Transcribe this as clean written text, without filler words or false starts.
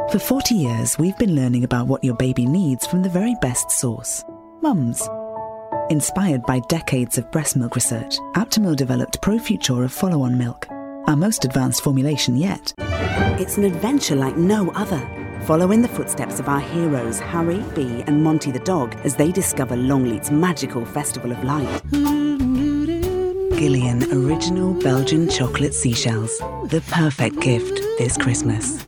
For 40 years, we've been learning about what your baby needs from the very best source, mums. Inspired by decades of breast milk research, Aptamil developed ProFutura follow-on milk, our most advanced formulation yet. It's an adventure like no other. Follow in the footsteps of our heroes Harry, Bee and Monty the dog as they discover Longleat's magical Festival of Light. Gillian Original Belgian Chocolate Seashells. The perfect gift this Christmas.